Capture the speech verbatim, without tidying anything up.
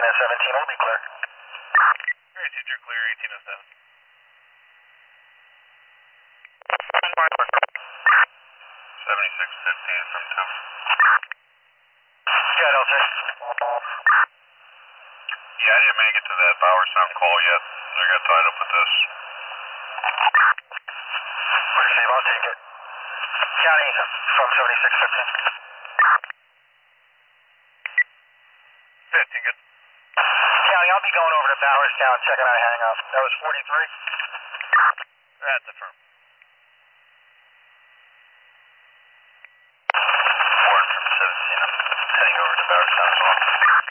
and seventeen will be clear. Great, teacher, clear eighteen oh seven. seventy-six fifteen from two. Yeah, I'll check. Yeah, I didn't make it to that Bower Sound call yet. I got tied up with this. Pretty safe, I'll take it. County from seventy-six fifteen. fifteen, good. County, I'll be going over to Bowerstown, checking our hang up. That was forty-three. That's affirmed. Warren from seventeen, I'm heading over to Bowerstown as well.